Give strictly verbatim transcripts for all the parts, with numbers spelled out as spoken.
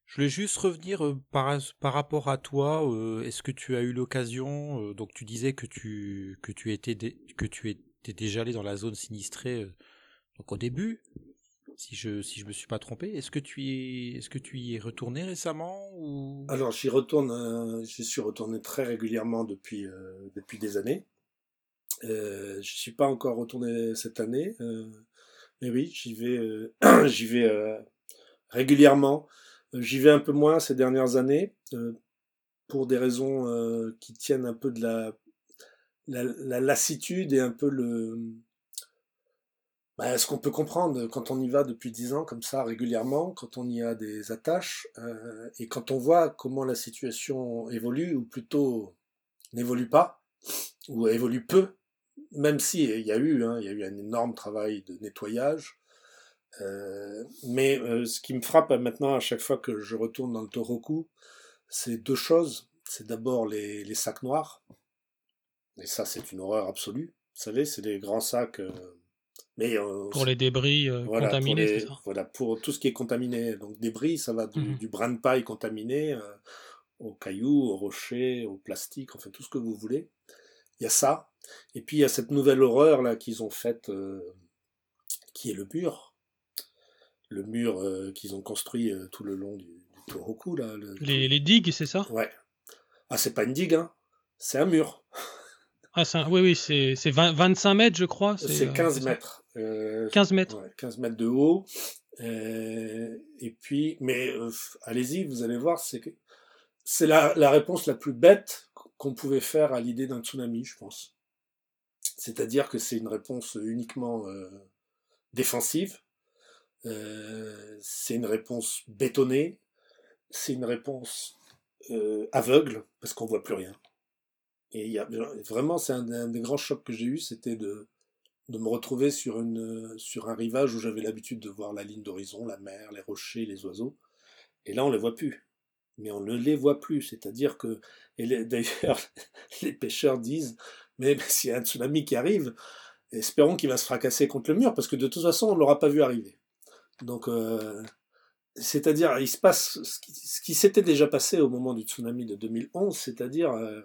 Je voulais juste revenir euh, par, par rapport à toi. Euh, est-ce que tu as eu l'occasion, euh, donc tu disais que tu que tu étais dé- que tu étais déjà allé dans la zone sinistrée euh, donc au début, si je si je me suis pas trompé. Est-ce que tu y es est-ce que tu y es retourné récemment ou Alors, j'y retourne, euh, j'y suis retourné très régulièrement depuis, euh, depuis des années. Euh, je suis pas encore retourné cette année, euh, mais oui, j'y vais, euh, j'y vais euh, régulièrement. Euh, J'y vais un peu moins ces dernières années euh, pour des raisons euh, qui tiennent un peu de la, la, la lassitude et un peu le, bah, ce qu'on peut comprendre quand on y va depuis dix ans comme ça régulièrement, quand on y a des attaches euh, et quand on voit comment la situation évolue ou plutôt n'évolue pas ou évolue peu, même si il y a eu, hein, il y a eu un énorme travail de nettoyage. Euh, mais euh, ce qui me frappe maintenant à chaque fois que je retourne dans le Toroku, c'est deux choses. C'est d'abord les, les sacs noirs, et ça c'est une horreur absolue. Vous savez, c'est des grands sacs, euh, mais euh, pour les débris euh, voilà pour contaminés, c'est les ça? voilà pour tout ce qui est contaminé. Donc débris, ça va du, Mhm. du brin de paille contaminé euh, aux cailloux, aux rochers, au plastique, enfin tout ce que vous voulez. Il y a ça. Et puis il y a cette nouvelle horreur là qu'ils ont faite, euh, qui est le mur. Le mur euh, qu'ils ont construit euh, tout le long du, du Tohoku, là. Le, tout... Les, les digues, c'est ça? Ouais. Ah, c'est pas une digue, hein. C'est un mur. Ah, c'est un- oui, oui, c'est c'est vingt vingt-cinq mètres, je crois, c'est C'est euh, quinze c'est ça? mètres. Euh, quinze mètres. ouais, quinze mètres de haut. Euh, et puis, mais euh, allez-y, vous allez voir, c'est que c'est la, la réponse la plus bête qu'on pouvait faire à l'idée d'un tsunami, je pense. C'est-à-dire que c'est une réponse uniquement euh, défensive. Euh, c'est une réponse bétonnée. C'est une réponse euh, aveugle parce qu'on voit plus rien. Et il y a vraiment, c'est un, un des grands chocs que j'ai eu, c'était de, de me retrouver sur, une, sur un rivage où j'avais l'habitude de voir la ligne d'horizon, la mer, les rochers, les oiseaux. Et là, on les voit plus. Mais on ne les voit plus. C'est-à-dire que, et les, d'ailleurs, les pêcheurs disent, mais s'il y a un tsunami qui arrive, espérons qu'il va se fracasser contre le mur, parce que de toute façon, on ne l'aura pas vu arriver. Donc, euh, c'est-à-dire, il se passe ce qui, ce qui s'était déjà passé au moment du tsunami de deux mille onze, c'est-à-dire euh,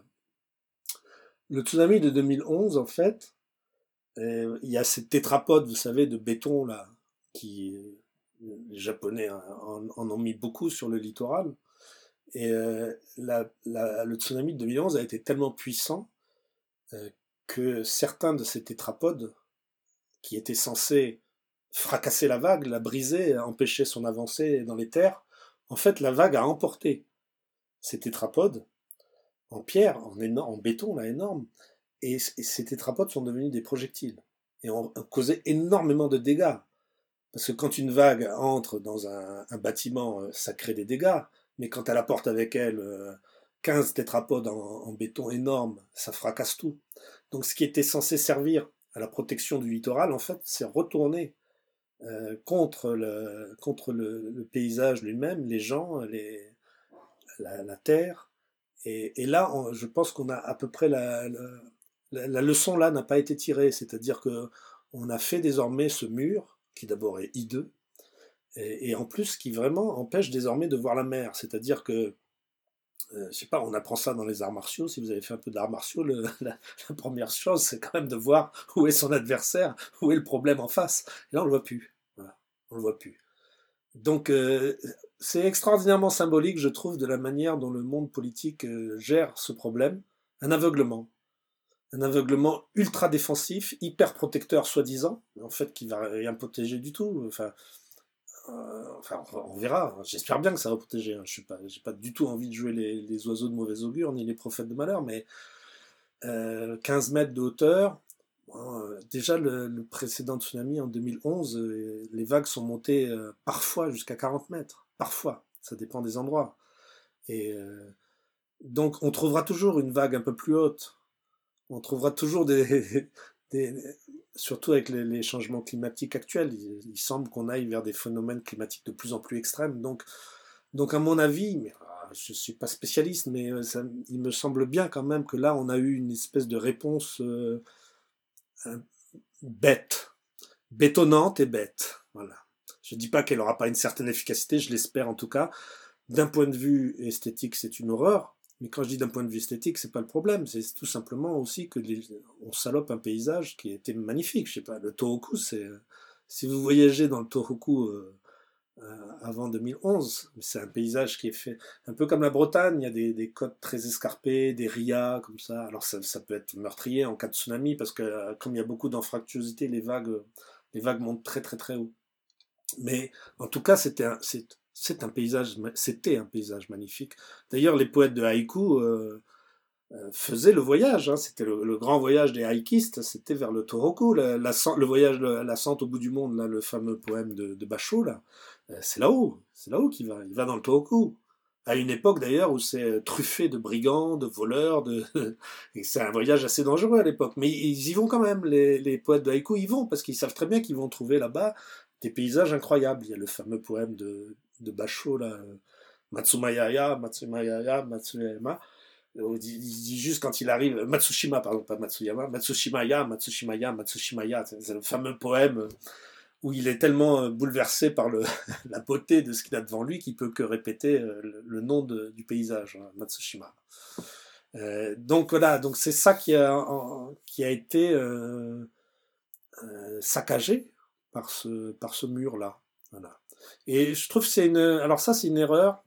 le tsunami de deux mille onze, en fait, euh, il y a ces tétrapodes, vous savez, de béton, là, qui euh, les Japonais en, en ont mis beaucoup sur le littoral. Et euh, la, la, le tsunami de deux mille onze a été tellement puissant euh, que certains de ces tétrapodes, qui étaient censés fracasser la vague, la briser, empêcher son avancée dans les terres, en fait, la vague a emporté ces tétrapodes en pierre, en, éno- en béton, là, énorme. Et, et ces tétrapodes sont devenus des projectiles et ont, ont causé énormément de dégâts. Parce que quand une vague entre dans un, un bâtiment, euh, ça crée des dégâts. Mais quand elle apporte avec elle euh, quinze tétrapodes en, en béton énorme, ça fracasse tout. Donc ce qui était censé servir à la protection du littoral, en fait, c'est retourné euh, contre, le, contre le, le paysage lui-même, les gens, les, la, la terre. Et, et là, on- je pense qu'on a à peu près la, la, la leçon là n'a pas été tirée, c'est-à-dire que on a fait désormais ce mur qui d'abord est hideux et, et en plus qui vraiment empêche désormais de voir la mer. C'est-à-dire que euh, je sais pas, on apprend ça dans les arts martiaux. Si vous avez fait un peu d'arts martiaux, le, la, la, première chose, c'est quand même de voir où est son adversaire, où est le problème en face. Et là, on le voit plus. Voilà, on le voit plus. Donc, euh, c'est extraordinairement symbolique, je trouve, de la manière dont le monde politique euh, gère ce problème. Un aveuglement. Un aveuglement ultra défensif, hyper protecteur soi-disant, en fait qui va rien protéger du tout. Enfin, euh, enfin on verra. J'espère bien que ça va protéger. Hein. Je suis pas, j'ai pas du tout envie de jouer les, les oiseaux de mauvais augure ni les prophètes de malheur, mais euh, quinze mètres de hauteur. Bon, euh, déjà le, le, précédent tsunami en deux mille onze, euh, les vagues sont montées euh, parfois jusqu'à quarante mètres. Parfois, ça dépend des endroits. Et euh, donc on trouvera toujours une vague un peu plus haute. On trouvera toujours des, des surtout avec les, les, changements climatiques actuels, il, il semble qu'on aille vers des phénomènes climatiques de plus en plus extrêmes. Donc, donc à mon avis, mais, ah, je ne suis pas spécialiste, mais euh, ça, il me semble bien quand même que là, on a eu une espèce de réponse euh, bête, bétonnante et bête. Voilà. Je ne dis pas qu'elle n'aura pas une certaine efficacité, je l'espère en tout cas, d'un point de vue esthétique, c'est une horreur. Mais quand je dis d'un point de vue esthétique, c'est pas le problème. C'est tout simplement aussi que les, on salope un paysage qui était magnifique. Je sais pas, le Tohoku, c'est si vous voyagez dans le Tohoku euh, euh, avant deux mille onze, c'est un paysage qui est fait un peu comme la Bretagne. Il y a des, des côtes très escarpées, des rias comme ça. Alors ça, ça peut être meurtrier en cas de tsunami parce que euh, comme il y a beaucoup d'anfractuosité, les vagues, les vagues montent très très très haut. Mais en tout cas, c'était un, c'est, c'est un paysage, c'était un paysage magnifique. D'ailleurs, les poètes de haïku euh, euh, faisaient le voyage. Hein. C'était le, le grand voyage des haïkistes, c'était vers le Tohoku, la, la, le voyage, la, la Sente au bout du monde, là, le fameux poème de, de Basho, là. Euh, c'est là-haut, c'est là-haut qu'il va. Il va dans le Tohoku. À une époque d'ailleurs où c'est truffé de brigands, de voleurs, de... et c'est un voyage assez dangereux à l'époque. Mais ils y vont quand même, les, les poètes de haïku, ils vont, parce qu'ils savent très bien qu'ils vont trouver là-bas des paysages incroyables. Il y a le fameux poème de, de Basho, là, Matsumayaya, Matsumayaya, Matsuyama. Il dit juste quand il arrive, Matsushima, pardon, pas Matsuyama, Matsushimaya, Matsushimaya, Matsushimaya. C'est le fameux poème où il est tellement bouleversé par le, la beauté de ce qu'il a devant lui qu'il peut que répéter le, le nom de, du paysage, hein, Matsushima. Euh, donc voilà, donc c'est ça qui a, en, qui a été euh, euh, saccagé par ce, par ce mur-là. Voilà. Et je trouve que c'est une... Alors ça, c'est une erreur.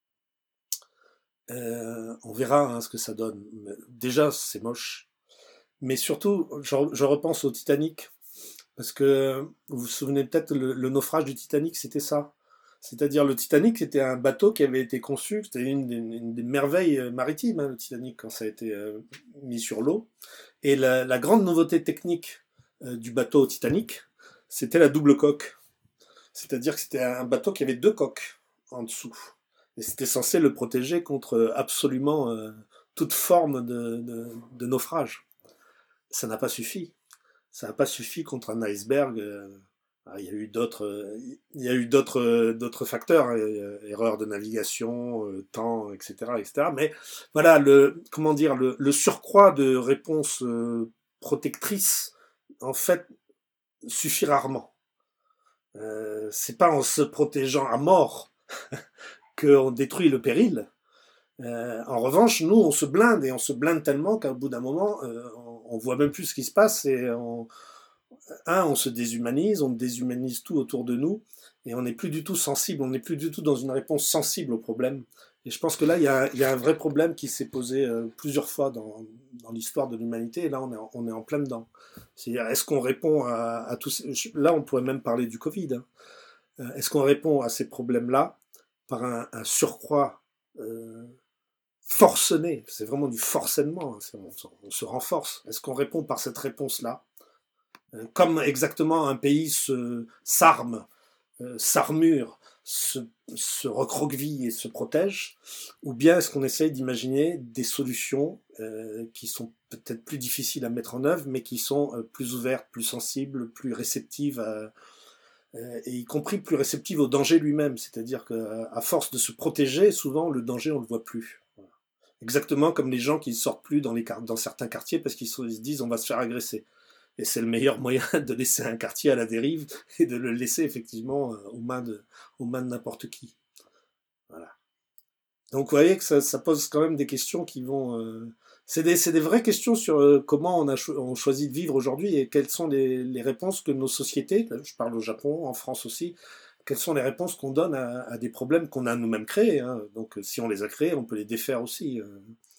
Euh, on verra hein, ce que ça donne. Déjà, c'est moche. Mais surtout, je, je repense au Titanic. Parce que vous vous souvenez peut-être, le, le naufrage du Titanic, c'était ça. C'est-à-dire, le Titanic, c'était un bateau qui avait été conçu, c'était une des, une des merveilles maritimes, hein, le Titanic, quand ça a été euh, mis sur l'eau. Et la, la grande nouveauté technique euh, du bateau Titanic, c'était la double coque. C'est-à-dire que c'était un bateau qui avait deux coques en dessous. Et c'était censé le protéger contre absolument euh, toute forme de, de, de naufrage. Ça n'a pas suffi. Ça n'a pas suffi contre un iceberg. Euh, il y a eu d'autres, euh, il y a eu d'autres, euh, d'autres facteurs, euh, erreurs de navigation, euh, temps, et cetera, et cetera. Mais voilà, le, comment dire, le, le surcroît de réponses euh, protectrices, en fait, suffit rarement. Euh, c'est pas en se protégeant à mort qu'on détruit le péril. Euh, en revanche, nous, on se blinde et on se blinde tellement qu'au bout d'un moment, euh, on, on voit même plus ce qui se passe et on, un, on se déshumanise, on déshumanise tout autour de nous et on n'est plus du tout sensible, on n'est plus du tout dans une réponse sensible au problème. Et je pense que là, il y a, il y a un vrai problème qui s'est posé euh, plusieurs fois dans, dans l'histoire de l'humanité et là, on est, en, on est en plein dedans. C'est-à-dire, est-ce qu'on répond à, à tous ces... Là, on pourrait même parler du Covid. Hein. Est-ce qu'on répond à ces problèmes-là par un, un surcroît euh, forcené, c'est vraiment du forcément, hein, on, on se renforce. Est-ce qu'on répond par cette réponse-là, euh, comme exactement un pays se s'arme, euh, s'armure, se, se recroqueville et se protège, ou bien est-ce qu'on essaye d'imaginer des solutions euh, qui sont peut-être plus difficiles à mettre en œuvre, mais qui sont euh, plus ouvertes, plus sensibles, plus réceptives à, euh, et y compris plus réceptives au danger lui-même, c'est-à-dire qu'à force de se protéger, souvent le danger on le voit plus. Exactement comme les gens qui ne sortent plus dans, les, dans certains quartiers parce qu'ils se disent on va se faire agresser. Et c'est le meilleur moyen de laisser un quartier à la dérive et de le laisser effectivement aux mains de, aux mains de n'importe qui. Voilà. Donc vous voyez que ça, ça pose quand même des questions qui vont... Euh, c'est des, c'est des vraies questions sur euh, comment on a cho on choisit de vivre aujourd'hui et quelles sont les, les réponses que nos sociétés, je parle au Japon, en France aussi, quelles sont les réponses qu'on donne à, à des problèmes qu'on a nous-mêmes créés. Hein. Donc si on les a créés, on peut les défaire aussi. Euh.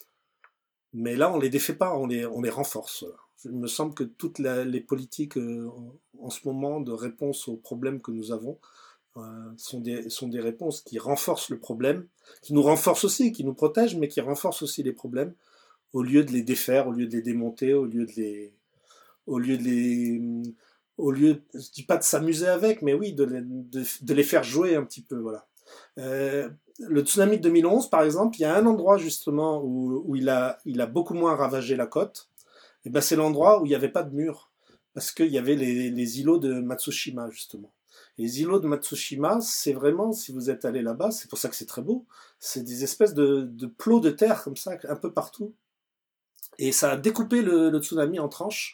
Mais là, on les défait pas, on les, on les renforce. Il me semble que toutes la, les politiques euh, en, en ce moment de réponse aux problèmes que nous avons euh, sont, des, sont des réponses qui renforcent le problème, qui nous renforcent aussi, qui nous protègent, mais qui renforcent aussi les problèmes, au lieu de les défaire, au lieu de les démonter, au lieu de les... Au lieu de les au lieu, je dis pas de s'amuser avec, mais oui, de les, de, de les faire jouer un petit peu, voilà. Euh, le tsunami de deux mille onze, par exemple, il y a un endroit justement où, où il, a, il a beaucoup moins ravagé la côte, et ben c'est l'endroit où il n'y avait pas de mur, parce qu'il y avait les, les îlots de Matsushima, justement. Et les îlots de Matsushima, c'est vraiment, si vous êtes allé là-bas, c'est pour ça que c'est très beau, c'est des espèces de, de plots de terre comme ça, un peu partout, et ça a découpé le, le tsunami en tranches,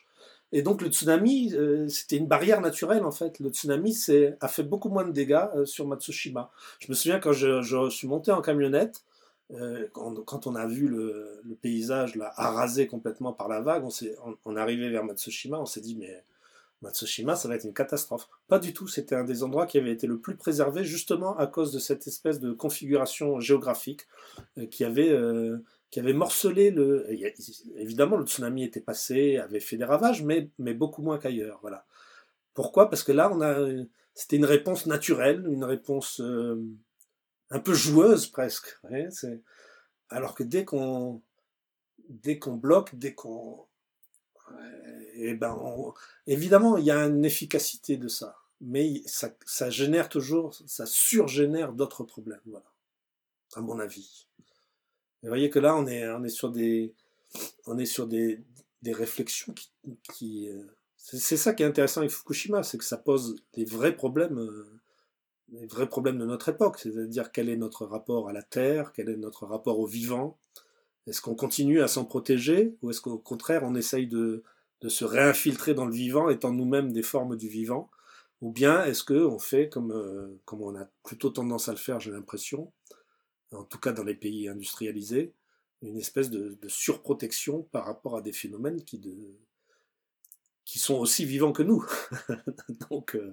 Et donc le tsunami, euh, c'était une barrière naturelle en fait. Le tsunami c'est, a fait beaucoup moins de dégâts euh, sur Matsushima. Je me souviens quand je, je suis monté en camionnette, euh, quand, quand on a vu le, le paysage là, arasé complètement par la vague, on, s'est, on, on est arrivé vers Matsushima, on s'est dit mais Matsushima ça va être une catastrophe. Pas du tout, c'était un des endroits qui avait été le plus préservé justement à cause de cette espèce de configuration géographique euh, qui avait... Euh, qui avait morcelé le. Évidemment, le tsunami était passé, avait fait des ravages, mais, mais beaucoup moins qu'ailleurs. Voilà. Pourquoi? Parce que là, on a, c'était une réponse naturelle, une réponse euh, un peu joueuse presque. Ouais, c'est... Alors que dès qu'on, dès qu'on bloque, dès qu'on, eh ben, on... évidemment, il y a une efficacité de ça, mais ça, ça génère toujours, ça surgénère d'autres problèmes. Voilà, à mon avis. Vous voyez que là, on est, on est sur des, on est sur des, des réflexions qui, qui euh, c'est, c'est ça qui est intéressant avec Fukushima, c'est que ça pose les vrais problèmes, euh, les vrais problèmes de notre époque, c'est-à-dire quel est notre rapport à la Terre, quel est notre rapport au vivant, est-ce qu'on continue à s'en protéger, ou est-ce qu'au contraire on essaye de, de se réinfiltrer dans le vivant, étant nous-mêmes des formes du vivant, ou bien est-ce qu'on fait comme, euh, comme on a plutôt tendance à le faire, j'ai l'impression, en tout cas dans les pays industrialisés, une espèce de, de surprotection par rapport à des phénomènes qui, de, qui sont aussi vivants que nous. Donc, euh...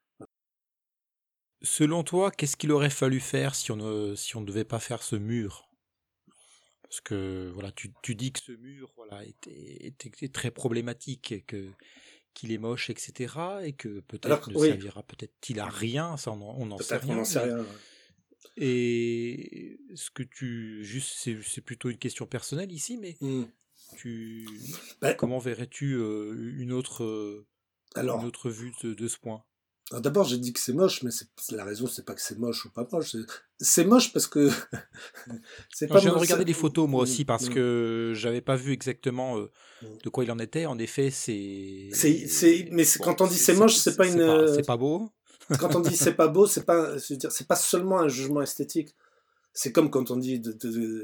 selon toi, qu'est-ce qu'il aurait fallu faire si on ne, si on ne devait pas faire ce mur? Parce que voilà, tu, tu dis que ce mur voilà, était, était, était très problématique, et que, qu'il est moche, et cetera. Et que peut-être Alors, ne oui. servira peut-être-il à rien, ça on n'en sait rien. On n'en sait mais... rien. Ouais. Et ce que tu juste c'est, c'est plutôt une question personnelle ici, mais mm. tu ben, comment verrais-tu euh, une autre euh, alors, une autre vue de, de ce point? Alors d'abord j'ai dit que c'est moche, mais c'est, la raison c'est pas que c'est moche ou pas moche, c'est, c'est moche parce que c'est pas. Non, je viens de regarder les photos moi aussi parce mmh. que j'avais pas vu exactement euh, de quoi il en était. En effet, c'est. C'est, c'est mais c'est, bon, quand on dit c'est, c'est moche, c'est, c'est pas une. C'est pas, c'est pas beau. Quand on dit c'est pas beau, c'est pas, je veux dire, c'est pas seulement un jugement esthétique. C'est comme quand on dit de, de, de...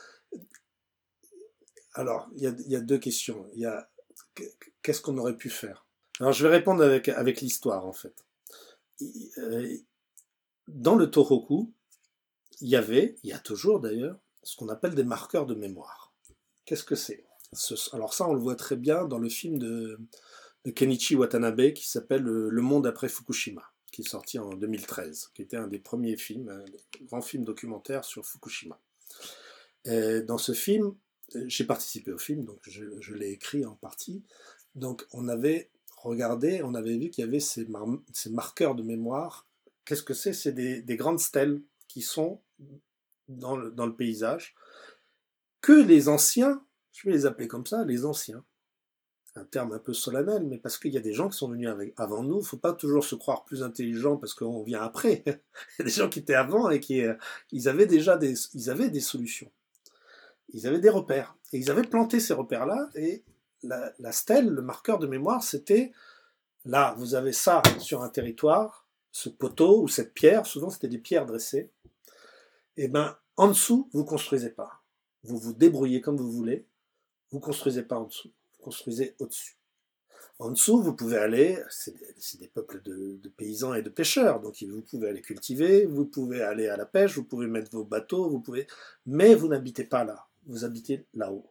Alors, il y a, y a deux questions. Il y a qu'est-ce qu'on aurait pu faire? Alors, je vais répondre avec avec l'histoire en fait. Dans le Tohoku, il y avait, il y a toujours d'ailleurs, ce qu'on appelle des marqueurs de mémoire. Qu'est-ce que c'est? Alors ça, on le voit très bien dans le film de, de Kenichi Watanabe qui s'appelle Le Monde après Fukushima, qui est sorti en deux mille treize, qui était un des premiers films, un grand film documentaire sur Fukushima. Et dans ce film, j'ai participé au film, donc je, je l'ai écrit en partie. Donc on avait regardé, on avait vu qu'il y avait ces, mar- ces marqueurs de mémoire. Qu'est-ce que c'est? C'est des, des grandes stèles qui sont dans le, dans le paysage, que les anciens, je vais les appeler comme ça, les anciens, un terme un peu solennel, mais parce qu'il y a des gens qui sont venus avec, avant nous, il ne faut pas toujours se croire plus intelligent parce qu'on vient après. Il y a des gens qui étaient avant et qui ils avaient déjà des, ils avaient des solutions. Ils avaient des repères. Et ils avaient planté ces repères-là, et la, la stèle, le marqueur de mémoire, c'était, là, vous avez ça sur un territoire, ce poteau ou cette pierre, souvent c'était des pierres dressées, et ben en dessous, vous ne construisez pas. Vous vous débrouillez comme vous voulez, vous ne construisez pas en dessous. Construisez au-dessus. En dessous, vous pouvez aller, c'est des, c'est des peuples de, de paysans et de pêcheurs, donc vous pouvez aller cultiver, vous pouvez aller à la pêche, vous pouvez mettre vos bateaux, vous pouvez, mais vous n'habitez pas là, vous habitez là-haut.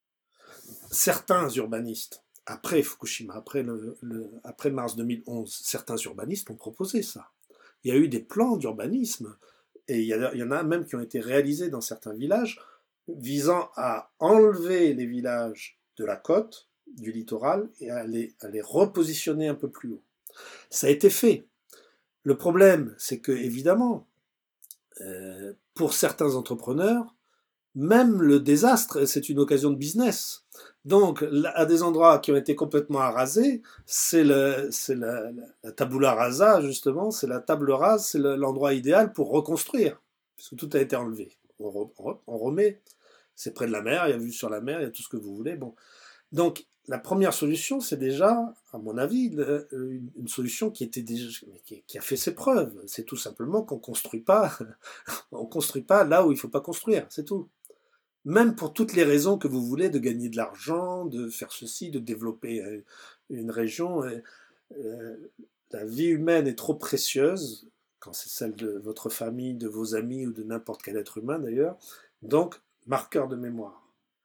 Certains urbanistes, après Fukushima, après, le, le, après mars deux mille onze, certains urbanistes ont proposé ça. Il y a eu des plans d'urbanisme, et il y, a, il y en a même qui ont été réalisés dans certains villages, visant à enlever les villages de la côte, du littoral, et à les, à les repositionner un peu plus haut. Ça a été fait. Le problème, c'est que, évidemment, euh, pour certains entrepreneurs, même le désastre, c'est une occasion de business. Donc, à des endroits qui ont été complètement arasés, c'est, le, c'est la, la tabula rasa, justement, c'est la table rase, c'est le, l'endroit idéal pour reconstruire, puisque tout a été enlevé. On, re, on remet, c'est près de la mer, il y a vue sur la mer, il y a tout ce que vous voulez. Bon. Donc, la première solution, c'est déjà, à mon avis, une solution qui, était déjà, qui a fait ses preuves. C'est tout simplement qu'on construit pas, on construit pas là où il ne faut pas construire, c'est tout. même pour toutes les raisons que vous voulez, de gagner de l'argent, de faire ceci, de développer euh, une région. Euh, euh, la vie humaine est trop précieuse, quand c'est celle de votre famille, de vos amis ou de n'importe quel être humain d'ailleurs. Donc, marqueur de mémoire.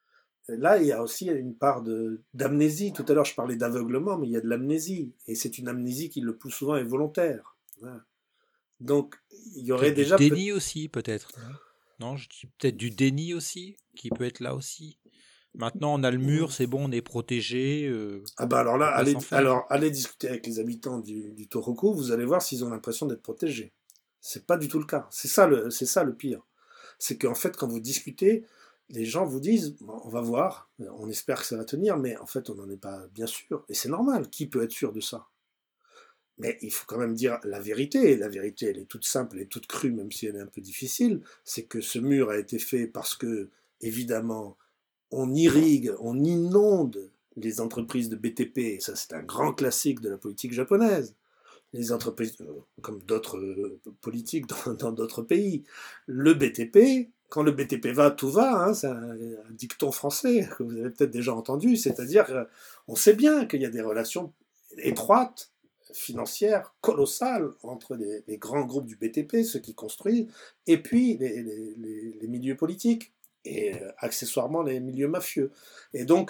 Là, il y a aussi une part de, d'amnésie. Tout à l'heure, je parlais d'aveuglement, mais il y a de l'amnésie. Et c'est une amnésie qui, le plus souvent, est volontaire. Voilà. Donc, il y aurait Peut-être du déjà... Peut- déni aussi, peut-être. Non, non, je dis peut-être du déni aussi, qui peut être là aussi. Maintenant, on a le mur, c'est bon, on est protégé, euh, ah ben alors là, on va pas allez, s'en faire. alors, allez discuter avec les habitants du, du Tohoku, vous allez voir s'ils ont l'impression d'être protégés. C'est pas du tout le cas. C'est ça le, c'est ça le pire. C'est qu'en fait, quand vous discutez, les gens vous disent, bon, on va voir, on espère que ça va tenir, mais en fait, on n'en est pas bien sûr. Et c'est normal. Qui peut être sûr de ça? Mais il faut quand même dire la vérité, et la vérité elle est toute simple, elle est toute crue, même si elle est un peu difficile, c'est que ce mur a été fait parce que, évidemment, on irrigue, on inonde les entreprises de B T P, et ça c'est un grand classique de la politique japonaise, les entreprises, euh, comme d'autres euh, politiques dans d'autres pays. Le B T P, quand le B T P va, tout va, hein, c'est un, un dicton français que vous avez peut-être déjà entendu, c'est-à-dire qu'on sait bien qu'il y a des relations étroites, financières colossales entre les, les grands groupes du B T P, ceux qui construisent, et puis les, les, les, les milieux politiques, et euh, accessoirement les milieux mafieux. Et donc,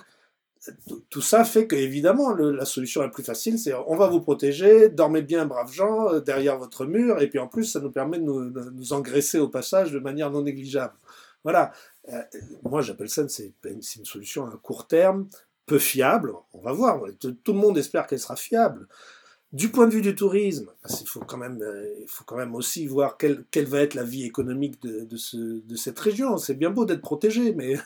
tout ça fait que, évidemment, le, la solution la plus facile, c'est on va vous protéger, dormez bien, braves gens, euh, derrière votre mur, et puis en plus, ça nous permet de nous, de nous engraisser au passage de manière non négligeable. Voilà. Euh, moi, j'appelle ça, c'est une, une solution à court terme, peu fiable. On va voir. Tout le monde espère qu'elle sera fiable. Du point de vue du tourisme, parce qu'il faut quand même, euh, il faut quand même aussi voir quelle, quelle va être la vie économique de, de, ce, de cette région. C'est bien beau d'être protégé, mais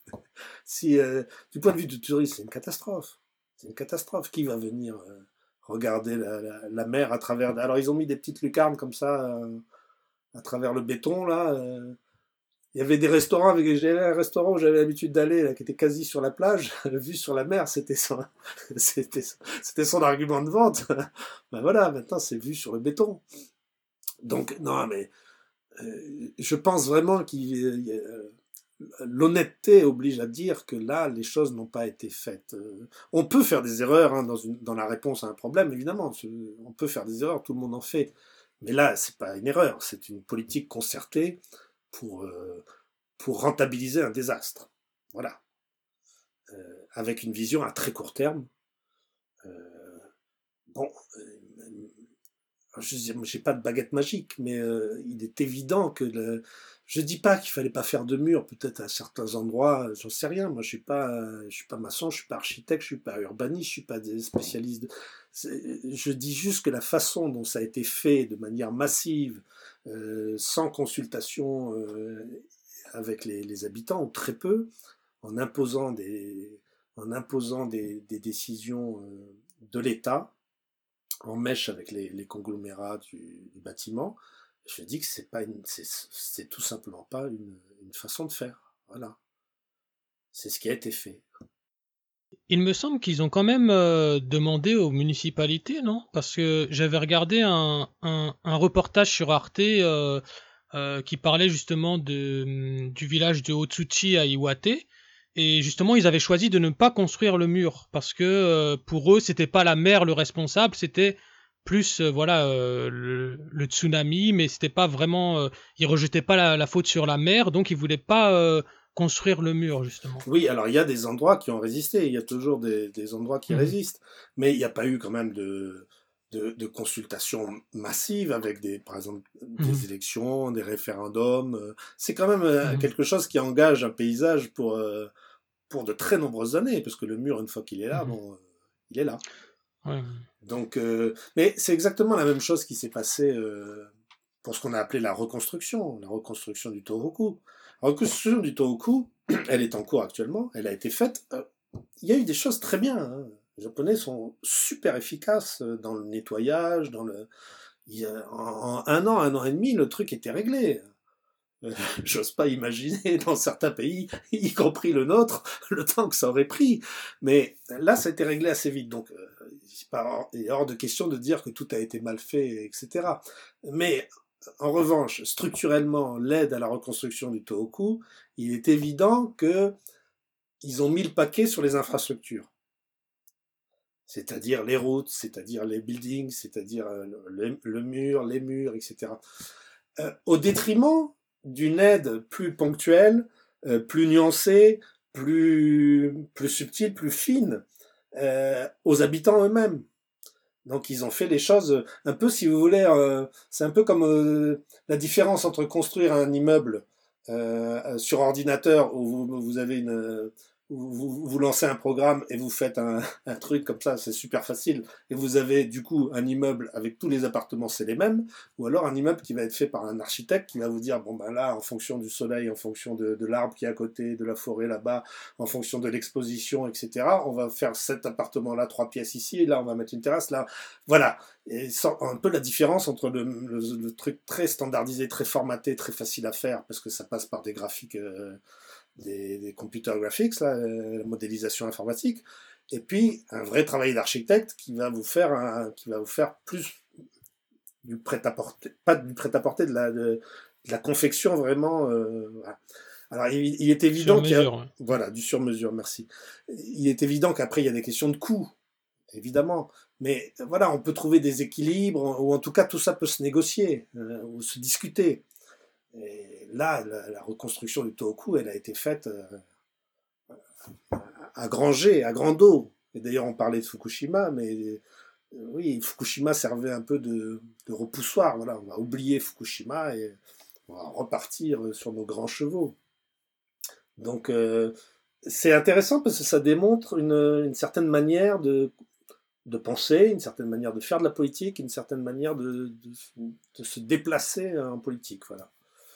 si, euh, du point de vue du tourisme, c'est une catastrophe. C'est une catastrophe. Qui va venir euh, regarder la, la, la mer à travers... Alors, ils ont mis des petites lucarnes comme ça, euh, à travers le béton, là. Euh, il y avait des restaurants, avec, j'avais un restaurant où j'avais l'habitude d'aller, là, qui était quasi sur la plage, vue sur la mer, c'était son, c'était, c'était son argument de vente. Ben voilà, maintenant c'est vu sur le béton. Donc, non, mais euh, je pense vraiment qu'il euh, l'honnêteté oblige à dire que là, les choses n'ont pas été faites. Euh, on peut faire des erreurs hein, dans, une, dans la réponse à un problème, évidemment. On peut faire des erreurs, tout le monde en fait. Mais là, c'est pas une erreur, c'est une politique concertée pour, euh, pour rentabiliser un désastre. Voilà. Euh, avec une vision à très court terme. Euh, bon, euh, je n'ai pas de baguette magique, mais euh, il est évident que le, je dis pas qu'il fallait pas faire de murs, peut-être à certains endroits, j'en sais rien. Moi, je suis pas, je suis pas maçon, je suis pas architecte, je suis pas urbaniste, je suis pas des spécialistes. De... Je dis juste que la façon dont ça a été fait de manière massive, euh, sans consultation euh, avec les, les habitants ou très peu, en imposant des, en imposant des, des décisions euh, de l'État en mèche avec les, les conglomérats du, du bâtiment, je dis que c'est pas une, c'est, c'est tout simplement pas une, une façon de faire. Voilà. C'est ce qui a été fait. Il me semble qu'ils ont quand même euh, demandé aux municipalités, non? Parce que j'avais regardé un, un, un reportage sur Arte euh, euh, qui parlait justement de, du village de Otsuchi à Iwate. Et justement, ils avaient choisi de ne pas construire le mur parce que euh, pour eux, c'était pas la mer le responsable, c'était plus euh, voilà euh, le, le tsunami, mais c'était pas vraiment. Euh, ils rejetaient pas la, la faute sur la mer, donc ils voulaient pas euh, construire le mur justement. Oui, alors il y a des endroits qui ont résisté, il y a toujours des, des endroits qui Mhm. résistent, mais il n'y a pas eu quand même de, de, de consultation massive avec des, par exemple, des Mhm. élections, des référendums. C'est quand même euh, Mhm. quelque chose qui engage un paysage pour, euh, pour de très nombreuses années, parce que le mur, une fois qu'il est là, Mhm. bon, euh, il est là. Ouais. Donc, euh, mais c'est exactement la même chose qui s'est passé euh, pour ce qu'on a appelé la reconstruction, la reconstruction du Tohoku. La reconstruction du Tohoku, elle est en cours actuellement, elle a été faite. Euh, il y a eu des choses très bien. Hein. Les Japonais sont super efficaces dans le nettoyage, dans le. Il y a, en, en un an, un an et demi, le truc était réglé. Euh, J'ose pas imaginer dans certains pays, y compris le nôtre, le temps que ça aurait pris. Mais là, ça a été réglé assez vite. Donc, euh, c'est pas, il est hors de question de dire que tout a été mal fait, et cetera. Mais en revanche, structurellement, l'aide à la reconstruction du Tohoku, il est évident que ils ont mis le paquet sur les infrastructures. C'est-à-dire les routes, c'est-à-dire les buildings, c'est-à-dire le, le mur, les murs, et cetera. Euh, au détriment d'une aide plus ponctuelle, euh, plus nuancée, plus, plus subtile, plus fine euh, aux habitants eux-mêmes. Donc ils ont fait les choses un peu, si vous voulez, euh, c'est un peu comme euh, la différence entre construire un immeuble euh, sur ordinateur où vous, vous avez une, vous, vous lancez un programme et vous faites un, un truc comme ça, c'est super facile, et vous avez du coup un immeuble avec tous les appartements, c'est les mêmes, ou alors un immeuble qui va être fait par un architecte qui va vous dire, bon ben là, en fonction du soleil, en fonction de, de l'arbre qui est à côté, de la forêt là-bas, en fonction de l'exposition, et cetera, on va faire cet appartement-là, trois pièces ici, et là on va mettre une terrasse, là, voilà. Et un peu la différence entre le, le, le truc très standardisé, très formaté, très facile à faire, parce que ça passe par des graphiques... Euh, Des, des computer graphics, là, la modélisation informatique, et puis un vrai travail d'architecte qui va vous faire un, qui va vous faire plus du prêt-à-porter, pas du prêt-à-porter, de la, de, de la confection vraiment. Euh, voilà. Alors il, il est évident qu'il y a, ouais. voilà, du sur-mesure, merci. Il est évident qu'après il y a des questions de coût, évidemment, mais voilà, on peut trouver des équilibres, ou en tout cas tout ça peut se négocier, euh, ou se discuter. Et là, la, la reconstruction du Tohoku, elle a été faite euh, à grand jet, à grand dos. Et d'ailleurs, on parlait de Fukushima, mais euh, oui, Fukushima servait un peu de, de repoussoir. Voilà, on va oublier Fukushima et on va repartir sur nos grands chevaux. Donc, euh, c'est intéressant parce que ça démontre une, une certaine manière de, de penser, une certaine manière de faire de la politique, une certaine manière de, de, de se déplacer en politique. Voilà.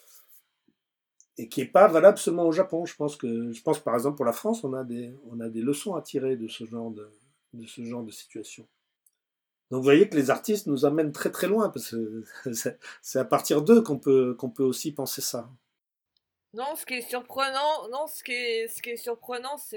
Et qui n'est pas valable seulement au Japon. Je pense que, je pense par exemple pour la France, on a des, on a des leçons à tirer de ce genre de, de ce genre de situation. Donc vous voyez que les artistes nous amènent très très loin parce que c'est à partir d'eux qu'on peut, qu'on peut aussi penser ça. Non, ce qui est surprenant, non, ce qui est, ce qui est surprenant, c'est